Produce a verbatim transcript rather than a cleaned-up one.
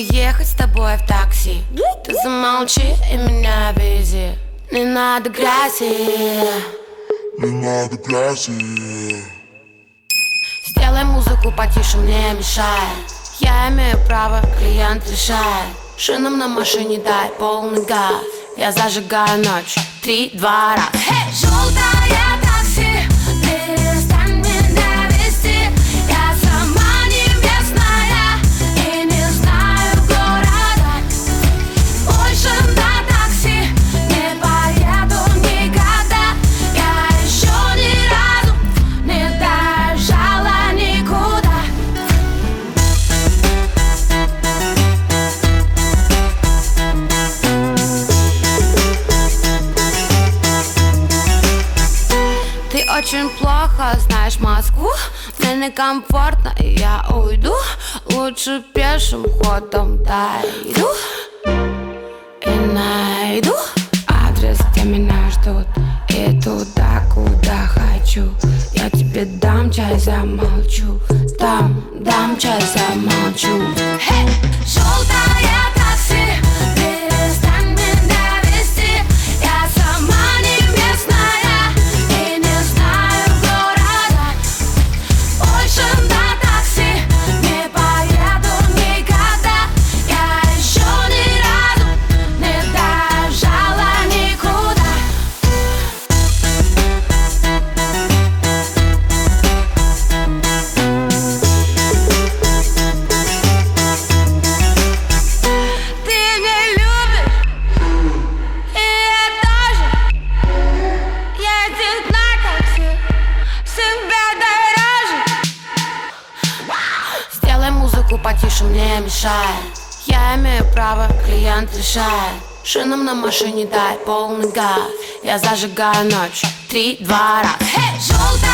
ехать с тобой в такси. Ты замолчи и меня вези. Не надо грязи, не надо грязи. Сделай музыку потише, мне мешает. Я имею право, клиент решает. Шинам на машине дай полный газ. Я зажигаю ночь, три, два, раз. Hey! Желтое такси, перестань меня вести. Я сама не местная и не знаю города. Больше на такси не поеду никогда. Я еще ни разу не доезжала никуда. Ты очень плохо знаешь Москву. Мне некомфортно, и я уйду. Лучше пешим ходом дойду и найду адрес, где меня ждут, и туда, куда хочу. Я тебе дам чай, замолчу. Дам, дам чай, замолчу. Hey! Желтое такси, перестань меня вести. Я сама не местная и не знаю города. Больше на такси не поеду никогда. Я еще ни разу не доезжала никуда. Ты не любишь, и я тоже. Едет на такси, себя дороже. Сделай музыку потише, мне мешает. Я имею право, клиент решает. Шинам на машине дай полный газ. Я зажигаю ночь, три, два, раз. Hey! Желтое